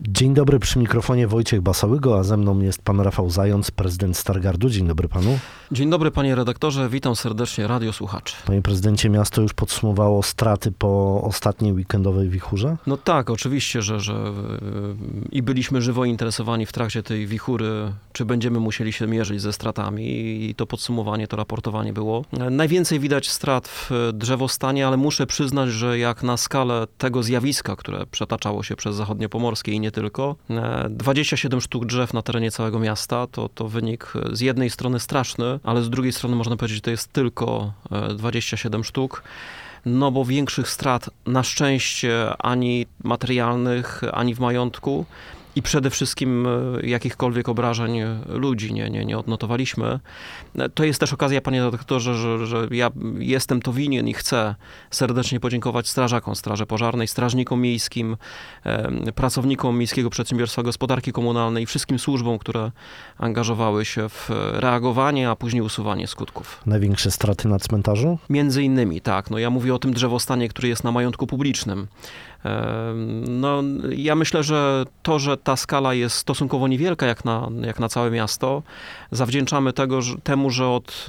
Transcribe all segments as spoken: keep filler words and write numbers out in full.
Dzień dobry, przy mikrofonie Wojciech Basałygo, a ze mną jest pan Rafał Zając, prezydent Stargardu. Dzień dobry panu. Dzień dobry panie redaktorze, witam serdecznie radiosłuchaczy. Panie prezydencie, miasto już podsumowało straty po ostatniej weekendowej wichurze? No tak, oczywiście, że, że i byliśmy żywo interesowani w trakcie tej wichury, czy będziemy musieli się mierzyć ze stratami i to podsumowanie, to raportowanie było. Najwięcej widać strat w drzewostanie, ale muszę przyznać, że jak na skalę tego zjawiska, które przetaczało się przez Zachodniopomorskie i nie tylko, dwadzieścia siedem sztuk drzew na terenie całego miasta, to, to wynik z jednej strony straszny, ale z drugiej strony można powiedzieć, że to jest tylko dwadzieścia siedem sztuk. No bo większych strat na szczęście ani materialnych, ani w majątku i przede wszystkim jakichkolwiek obrażeń ludzi nie, nie, nie odnotowaliśmy. To jest też okazja, panie redaktorze, że, że ja jestem to winien i chcę serdecznie podziękować strażakom Straży Pożarnej, strażnikom miejskim, pracownikom Miejskiego Przedsiębiorstwa Gospodarki Komunalnej i wszystkim służbom, które angażowały się w reagowanie, a później usuwanie skutków. Największe straty na cmentarzu? Między innymi, tak. No ja mówię o tym drzewostanie, który jest na majątku publicznym. No, ja myślę, że to, że ta skala jest stosunkowo niewielka jak na, jak na całe miasto, zawdzięczamy tego, że, temu, że od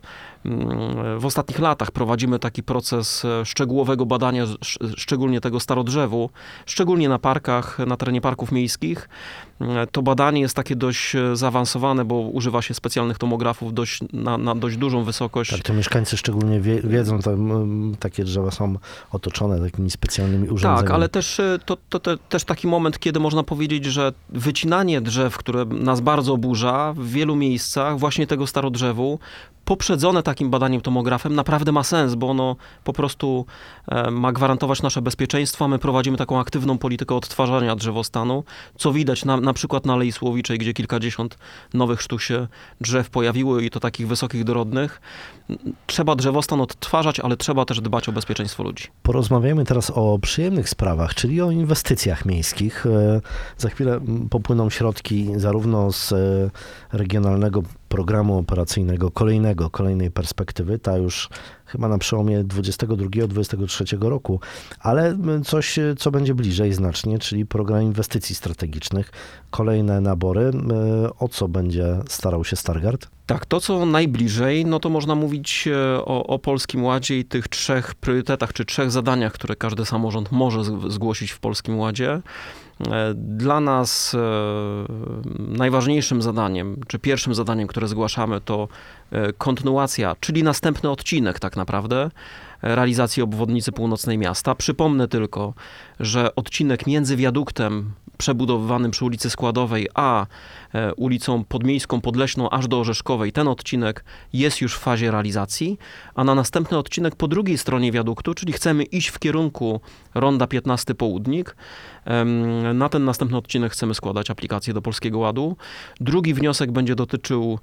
w ostatnich latach prowadzimy taki proces szczegółowego badania, szczególnie tego starodrzewu, szczególnie na parkach, na terenie parków miejskich. To badanie jest takie dość zaawansowane, bo używa się specjalnych tomografów dość, na, na dość dużą wysokość. Tak, to mieszkańcy szczególnie wie, wiedzą, że takie drzewa są otoczone takimi specjalnymi urządzeniami. Tak, ale też to, to, to też taki moment, kiedy można powiedzieć, że wycinanie drzew, które nas bardzo oburza w wielu miejscach, właśnie tego starodrzewu, poprzedzone takim badaniem tomografem, naprawdę ma sens, bo ono po prostu ma gwarantować nasze bezpieczeństwo. My prowadzimy taką aktywną politykę odtwarzania drzewostanu, co widać na, na przykład na Alei Słowiczej, gdzie kilkadziesiąt nowych sztuk się drzew pojawiło i to takich wysokich, dorodnych. Trzeba drzewostan odtwarzać, ale trzeba też dbać o bezpieczeństwo ludzi. Porozmawiajmy teraz o przyjemnych sprawach, czyli o inwestycjach miejskich. Za chwilę popłyną środki zarówno z regionalnego programu operacyjnego, kolejnego, kolejnej perspektywy, ta już chyba na przełomie dwudziestego drugiego dwudziestego trzeciego roku, ale coś, co będzie bliżej znacznie, czyli program inwestycji strategicznych, kolejne nabory. O co będzie starał się Stargard? Tak, to co najbliżej, no to można mówić o, o Polskim Ładzie i tych trzech priorytetach, czy trzech zadaniach, które każdy samorząd może zgłosić w Polskim Ładzie. Dla nas najważniejszym zadaniem, czy pierwszym zadaniem, które zgłaszamy, to kontynuacja, czyli następny odcinek tak naprawdę realizacji obwodnicy północnej miasta. Przypomnę tylko, że odcinek między wiaduktem przebudowywanym przy ulicy Składowej, a ulicą Podmiejską, Podleśną, aż do Orzeszkowej, ten odcinek jest już w fazie realizacji, a na następny odcinek po drugiej stronie wiaduktu, czyli chcemy iść w kierunku Ronda piętnasty Południk, na ten następny odcinek chcemy składać aplikację do Polskiego Ładu. Drugi wniosek będzie dotyczył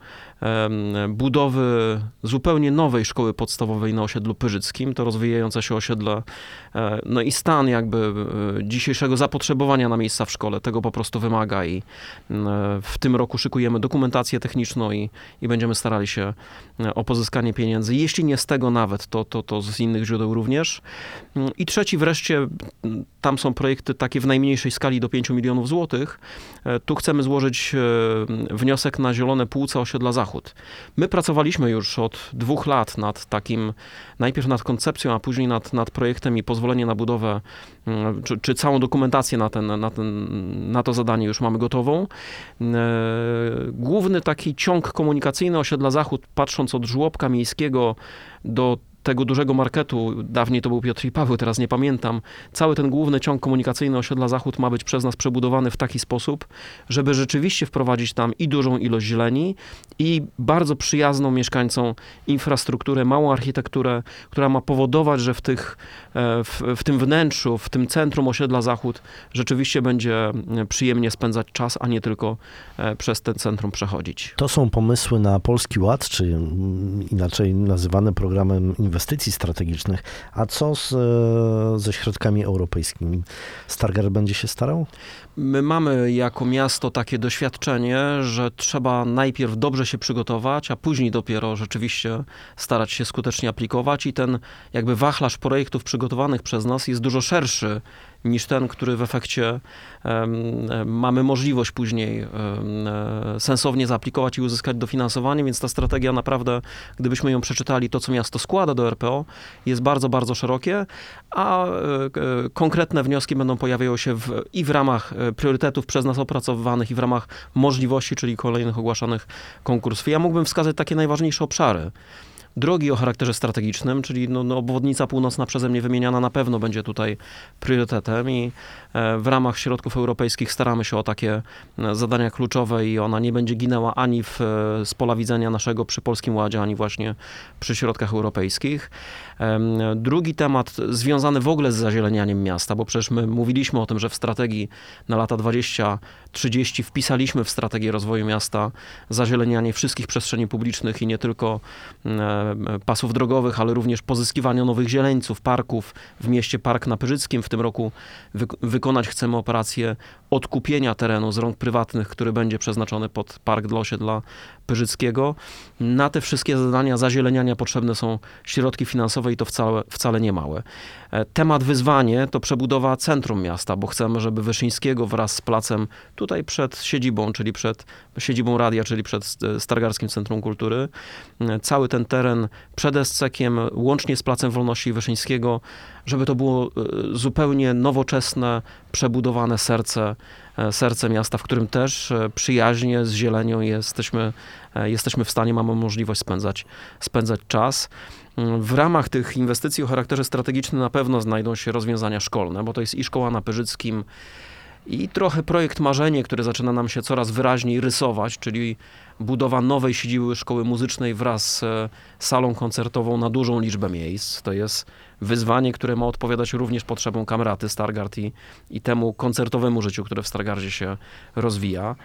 budowy zupełnie nowej szkoły podstawowej na osiedlu Pyrzyckim. To rozwijające się osiedle, no i stan jakby dzisiejszego zapotrzebowania na miejsca w szkole tego po prostu wymaga i w tym roku szykujemy dokumentację techniczną i, i będziemy starali się o pozyskanie pieniędzy. Jeśli nie z tego nawet, to, to, to z innych źródeł również. I trzeci wreszcie, tam są projekty takie w najmniejszej skali do pięciu milionów złotych. Tu chcemy złożyć wniosek na zielone płuce osiedla Zachód. My pracowaliśmy już od dwóch lat nad takim, najpierw nad koncepcją, a później nad, nad projektem i pozwolenie na budowę, czy, czy całą dokumentację na, ten, na, ten, na to zadanie już mamy gotową. Główny taki ciąg komunikacyjny osiedla Zachód, patrząc od żłobka miejskiego do tego dużego marketu, dawniej to był Piotr i Paweł, teraz nie pamiętam, cały ten główny ciąg komunikacyjny osiedla Zachód ma być przez nas przebudowany w taki sposób, żeby rzeczywiście wprowadzić tam i dużą ilość zieleni, i bardzo przyjazną mieszkańcom infrastrukturę, małą architekturę, która ma powodować, że w, tych, w, w tym wnętrzu, w tym centrum osiedla Zachód rzeczywiście będzie przyjemnie spędzać czas, a nie tylko przez ten centrum przechodzić. To są pomysły na Polski Ład, czy inaczej nazywane programem inwestycji inwestycji strategicznych. A co z, ze środkami europejskimi? Stargard będzie się starał? My mamy jako miasto takie doświadczenie, że trzeba najpierw dobrze się przygotować, a później dopiero rzeczywiście starać się skutecznie aplikować i ten jakby wachlarz projektów przygotowanych przez nas jest dużo szerszy niż ten, który w efekcie um, mamy możliwość później um, sensownie zaaplikować i uzyskać dofinansowanie, więc ta strategia naprawdę, gdybyśmy ją przeczytali, to co miasto składa do R P O, jest bardzo, bardzo szerokie, a e, konkretne wnioski będą pojawiały się w, i w ramach priorytetów przez nas opracowywanych i w ramach możliwości, czyli kolejnych ogłaszanych konkursów. Ja mógłbym wskazać takie najważniejsze obszary. Drogi o charakterze strategicznym, czyli no, no, obwodnica północna przeze mnie wymieniana na pewno będzie tutaj priorytetem i e, w ramach środków europejskich staramy się o takie e, zadania kluczowe i ona nie będzie ginęła ani w, e, z pola widzenia naszego przy Polskim Ładzie, ani właśnie przy środkach europejskich. E, drugi temat związany w ogóle z zazielenianiem miasta, bo przecież my mówiliśmy o tym, że w strategii na lata dwadzieścia trzydzieści wpisaliśmy w strategię rozwoju miasta zazielenianie wszystkich przestrzeni publicznych i nie tylko e, pasów drogowych, ale również pozyskiwania nowych zieleńców, parków w mieście Park na Pyrzyckim. W tym roku wy wykonać chcemy operację odkupienia terenu z rąk prywatnych, który będzie przeznaczony pod Park dla Osiedla Pyrzyckiego. Na te wszystkie zadania zazieleniania potrzebne są środki finansowe i to wcale, wcale nie małe. Temat wyzwanie to przebudowa centrum miasta, bo chcemy, żeby Wyszyńskiego wraz z placem tutaj przed siedzibą, czyli przed siedzibą radia, czyli przed Stargardzkim Centrum Kultury, cały ten teren przed Escekiem, łącznie z Placem Wolności i Wyszyńskiego, żeby to było zupełnie nowoczesne, przebudowane serce, serce miasta, w którym też przyjaźnie z zielenią jesteśmy, jesteśmy w stanie, mamy możliwość spędzać, spędzać czas. W ramach tych inwestycji o charakterze strategicznym na pewno znajdą się rozwiązania szkolne, bo to jest i szkoła na Pyrzyckim, i trochę projekt Marzenie, który zaczyna nam się coraz wyraźniej rysować, czyli budowa nowej siedziby szkoły muzycznej wraz z salą koncertową na dużą liczbę miejsc. To jest wyzwanie, które ma odpowiadać również potrzebom Kamraty Stargard i, i temu koncertowemu życiu, które w Stargardzie się rozwija.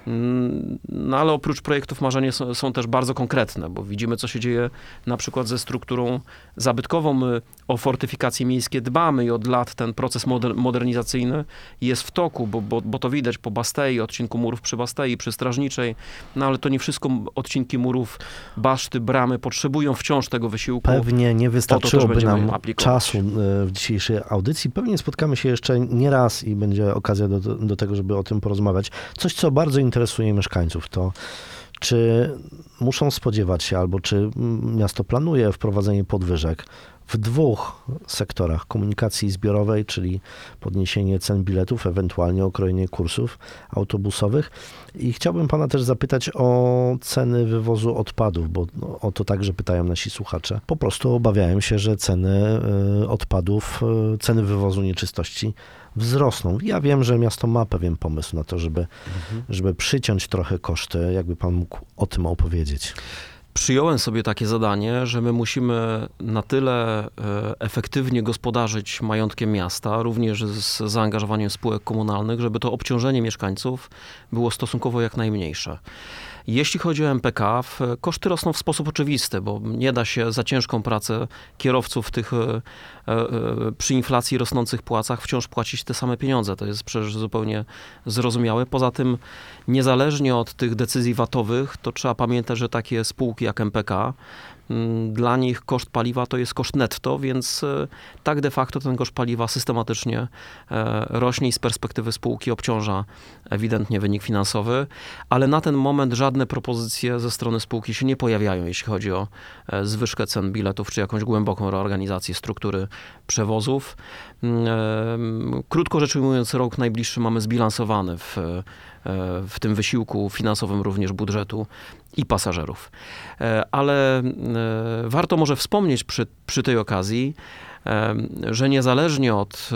No ale oprócz projektów Marzenie są, są też bardzo konkretne, bo widzimy, co się dzieje na przykład ze strukturą zabytkową. My o fortyfikacje miejskie dbamy i od lat ten proces moder modernizacyjny jest w toku, bo, bo, bo to widać po Bastei, odcinku murów przy Bastei, przy Strażniczej, no ale to nie wszystko odcinki murów, baszty, bramy potrzebują wciąż tego wysiłku. Pewnie nie wystarczyłoby nam aplikować. czasu w dzisiejszej audycji. Pewnie spotkamy się jeszcze nie raz i będzie okazja do, do tego, żeby o tym porozmawiać. Coś, co bardzo interesuje mieszkańców, to czy muszą spodziewać się, albo czy miasto planuje wprowadzenie podwyżek w dwóch sektorach komunikacji zbiorowej, czyli podniesienie cen biletów, ewentualnie okrojenie kursów autobusowych. I chciałbym pana też zapytać o ceny wywozu odpadów, bo o to także pytają nasi słuchacze. Po prostu obawiają się, że ceny odpadów, ceny wywozu nieczystości wzrosną. Ja wiem, że miasto ma pewien pomysł na to, żeby, mhm. żeby przyciąć trochę koszty. Jakby pan mógł o tym opowiedzieć? Przyjąłem sobie takie zadanie, że my musimy na tyle efektywnie gospodarzyć majątkiem miasta, również z zaangażowaniem spółek komunalnych, żeby to obciążenie mieszkańców było stosunkowo jak najmniejsze. Jeśli chodzi o M P K, koszty rosną w sposób oczywisty, bo nie da się za ciężką pracę kierowców w tych przy inflacji rosnących płacach wciąż płacić te same pieniądze. To jest przecież zupełnie zrozumiałe. Poza tym, niezależnie od tych decyzji vatowych, to trzeba pamiętać, że takie spółki jak M P K, dla nich koszt paliwa to jest koszt netto, więc tak de facto ten koszt paliwa systematycznie rośnie i z perspektywy spółki obciąża ewidentnie wynik finansowy, ale na ten moment żadne propozycje ze strony spółki się nie pojawiają, jeśli chodzi o zwyżkę cen biletów, czy jakąś głęboką reorganizację struktury przewozów. Krótko rzecz ujmując, rok najbliższy mamy zbilansowany w, w tym wysiłku finansowym również budżetu i pasażerów. Ale warto może wspomnieć przy, przy tej okazji, że niezależnie od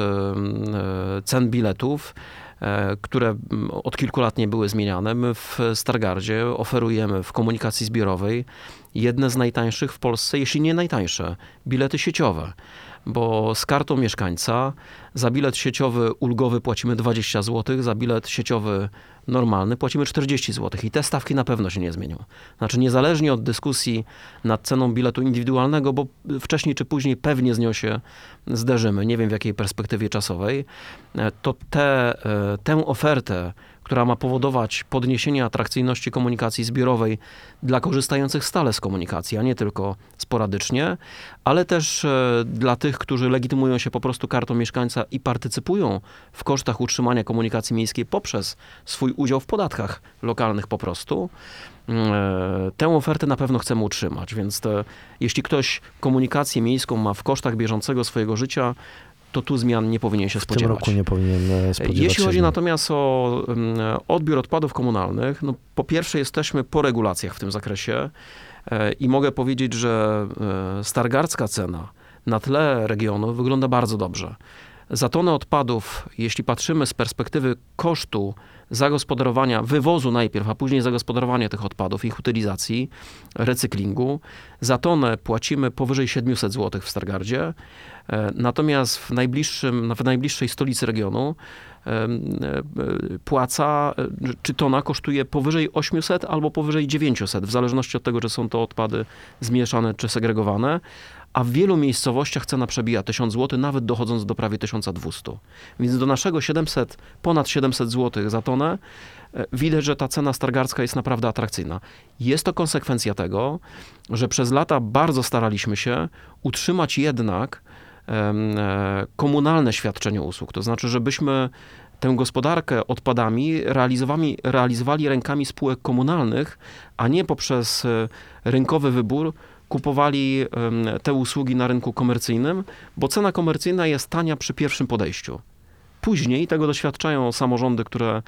cen biletów, które od kilku lat nie były zmieniane, my w Stargardzie oferujemy w komunikacji zbiorowej jedne z najtańszych w Polsce, jeśli nie najtańsze, bilety sieciowe. bo z kartą mieszkańca za bilet sieciowy ulgowy płacimy dwadzieścia złotych, za bilet sieciowy normalny płacimy czterdzieści złotych i te stawki na pewno się nie zmienią. Znaczy niezależnie od dyskusji nad ceną biletu indywidualnego, bo wcześniej czy później pewnie z nią się zderzymy, nie wiem w jakiej perspektywie czasowej, to te, tę ofertę, która ma powodować podniesienie atrakcyjności komunikacji zbiorowej dla korzystających stale z komunikacji, a nie tylko sporadycznie, ale też dla tych, którzy legitymują się po prostu kartą mieszkańca i partycypują w kosztach utrzymania komunikacji miejskiej poprzez swój udział w podatkach lokalnych po prostu. Tę ofertę na pewno chcemy utrzymać, więc te, jeśli ktoś komunikację miejską ma w kosztach bieżącego swojego życia, to tu zmian nie powinien się W spodziewać. tym roku nie powinien spodziewać Jeśli się chodzi zmian. natomiast o um, odbiór odpadów komunalnych, no po pierwsze jesteśmy po regulacjach w tym zakresie e, i mogę powiedzieć, że e, stargardzka cena na tle regionu wygląda bardzo dobrze. Za tonę odpadów, jeśli patrzymy z perspektywy kosztu zagospodarowania, wywozu najpierw, a później zagospodarowania tych odpadów, ich utylizacji, recyklingu, za tonę płacimy powyżej siedemset złotych w Stargardzie, natomiast w, najbliższym, w najbliższej stolicy regionu płaca, czy tona kosztuje powyżej osiemset albo powyżej dziewięćset, w zależności od tego, czy są to odpady zmieszane czy segregowane, a w wielu miejscowościach cena przebija tysiąc złotych, nawet dochodząc do prawie tysiąc dwieście. Więc do naszego siedemset, ponad siedemset złotych za tonę widać, że ta cena stargardzka jest naprawdę atrakcyjna. Jest to konsekwencja tego, że przez lata bardzo staraliśmy się utrzymać jednak komunalne świadczenie usług. To znaczy, żebyśmy tę gospodarkę odpadami realizowali, realizowali rękami spółek komunalnych, a nie poprzez rynkowy wybór kupowali te usługi na rynku komercyjnym, bo cena komercyjna jest tania przy pierwszym podejściu. Później tego doświadczają samorządy, które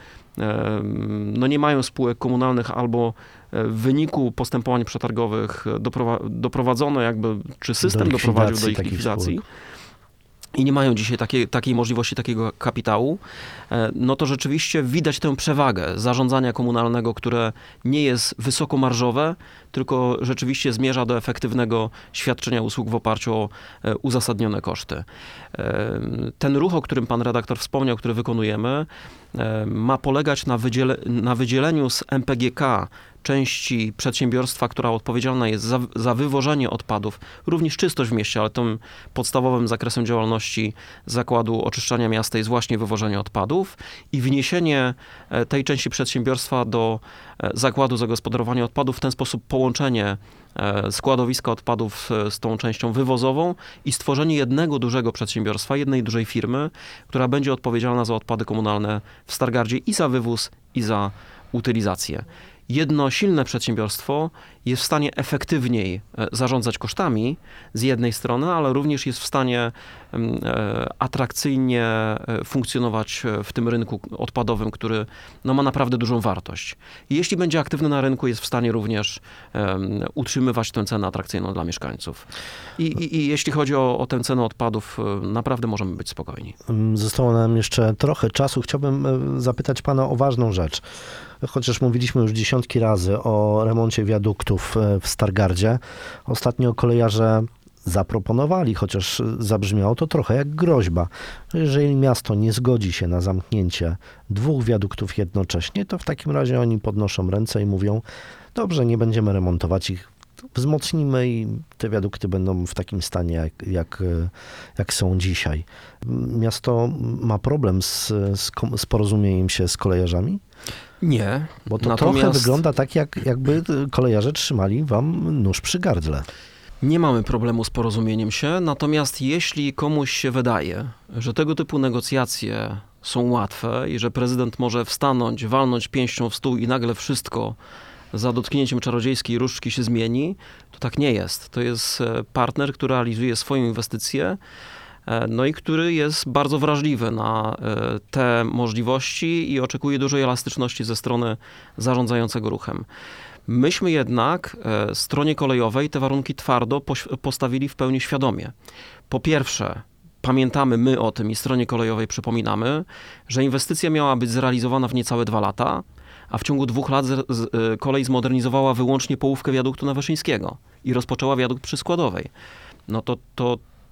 no nie mają spółek komunalnych albo w wyniku postępowań przetargowych doprowa- doprowadzono jakby, czy system Do doprowadził do ich takich likwidacji. spółek. I nie mają dzisiaj takiej, takiej możliwości, takiego kapitału, no to rzeczywiście widać tę przewagę zarządzania komunalnego, które nie jest wysokomarżowe, tylko rzeczywiście zmierza do efektywnego świadczenia usług w oparciu o uzasadnione koszty. Ten ruch, o którym pan redaktor wspomniał, który wykonujemy, ma polegać na, wydziele, na wydzieleniu z M P G K części przedsiębiorstwa, która odpowiedzialna jest za, za wywożenie odpadów, również czystość w mieście, ale tym podstawowym zakresem działalności Zakładu Oczyszczania Miasta jest właśnie wywożenie odpadów i wniesienie tej części przedsiębiorstwa do Zakładu Zagospodarowania Odpadów, w ten sposób połączenie składowiska odpadów z tą częścią wywozową i stworzenie jednego dużego przedsiębiorstwa, jednej dużej firmy, która będzie odpowiedzialna za odpady komunalne w Stargardzie i za wywóz, i za utylizację. Jedno silne przedsiębiorstwo jest w stanie efektywniej zarządzać kosztami z jednej strony, ale również jest w stanie atrakcyjnie funkcjonować w tym rynku odpadowym, który no, ma naprawdę dużą wartość. I jeśli będzie aktywny na rynku, jest w stanie również um, utrzymywać tę cenę atrakcyjną dla mieszkańców. I, i, i jeśli chodzi o, o tę cenę odpadów, naprawdę możemy być spokojni. Zostało nam jeszcze trochę czasu. Chciałbym zapytać pana o ważną rzecz. Chociaż mówiliśmy już dziesiątki razy o remoncie wiaduktów w Stargardzie. Ostatnio kolejarze zaproponowali, chociaż zabrzmiało to trochę jak groźba, że jeżeli miasto nie zgodzi się na zamknięcie dwóch wiaduktów jednocześnie, to w takim razie oni podnoszą ręce i mówią, dobrze, nie będziemy remontować ich, wzmocnimy i te wiadukty będą w takim stanie, jak, jak, jak są dzisiaj. Miasto ma problem z, z, z porozumieniem się z kolejarzami? Nie. Bo to Natomiast trochę wygląda tak, jak, jakby kolejarze trzymali wam nóż przy gardle. Nie mamy problemu z porozumieniem się, natomiast jeśli komuś się wydaje, że tego typu negocjacje są łatwe i że prezydent może wstanąć, walnąć pięścią w stół i nagle wszystko za dotknięciem czarodziejskiej różdżki się zmieni, to tak nie jest. To jest partner, który realizuje swoją inwestycję, no i który jest bardzo wrażliwy na te możliwości i oczekuje dużej elastyczności ze strony zarządzającego ruchem. Myśmy jednak stronie kolejowej te warunki twardo postawili w pełni świadomie. Po pierwsze, pamiętamy my o tym i stronie kolejowej przypominamy, że inwestycja miała być zrealizowana w niecałe dwa lata, a w ciągu dwóch lat z, z, kolej zmodernizowała wyłącznie połówkę wiaduktu Nawyszyńskiego i rozpoczęła wiadukt przy Składowej. No to, to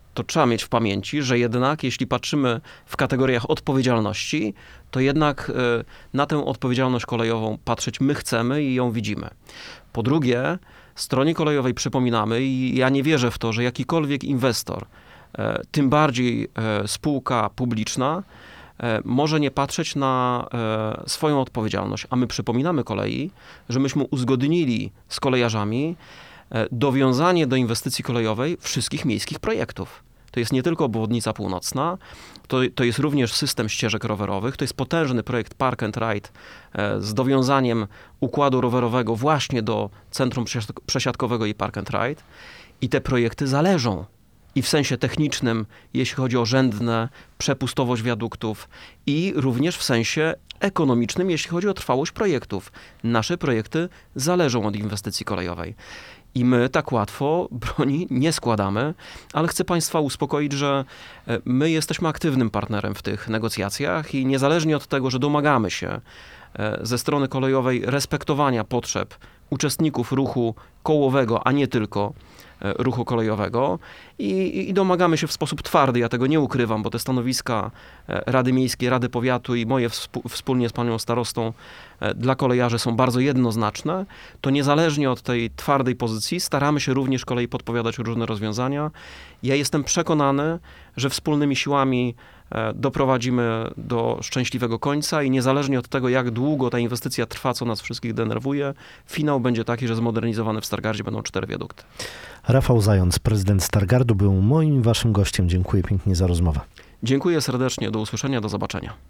to trzeba mieć w pamięci, że jednak jeśli patrzymy w kategoriach odpowiedzialności, to jednak na tę odpowiedzialność kolejową patrzeć my chcemy i ją widzimy. Po drugie, stronie kolejowej przypominamy i ja nie wierzę w to, że jakikolwiek inwestor, tym bardziej spółka publiczna, może nie patrzeć na swoją odpowiedzialność. A my przypominamy kolei, że myśmy uzgodnili z kolejarzami dowiązanie do inwestycji kolejowej wszystkich miejskich projektów. To jest nie tylko obwodnica północna, to, to jest również system ścieżek rowerowych, to jest potężny projekt Park and Ride z dowiązaniem układu rowerowego właśnie do centrum przesiadkowego i Park and Ride. I te projekty zależą i w sensie technicznym, jeśli chodzi o rzędne, przepustowość wiaduktów i również w sensie ekonomicznym, jeśli chodzi o trwałość projektów. Nasze projekty zależą od inwestycji kolejowej. I my tak łatwo broni nie składamy, ale chcę Państwa uspokoić, że my jesteśmy aktywnym partnerem w tych negocjacjach i niezależnie od tego, że domagamy się ze strony kolejowej respektowania potrzeb uczestników ruchu kołowego, a nie tylko ruchu kolejowego i, i domagamy się w sposób twardy, ja tego nie ukrywam, bo te stanowiska Rady Miejskiej, Rady Powiatu i moje wspólnie z panią starostą dla kolejarzy są bardzo jednoznaczne, to niezależnie od tej twardej pozycji staramy się również kolei podpowiadać różne rozwiązania. Ja jestem przekonany, że wspólnymi siłami doprowadzimy do szczęśliwego końca i niezależnie od tego, jak długo ta inwestycja trwa, co nas wszystkich denerwuje, finał będzie taki, że zmodernizowane w Stargardzie będą cztery wiadukty. Rafał Zając, prezydent Stargardu, był moim waszym gościem. Dziękuję pięknie za rozmowę. Dziękuję serdecznie, do usłyszenia, do zobaczenia.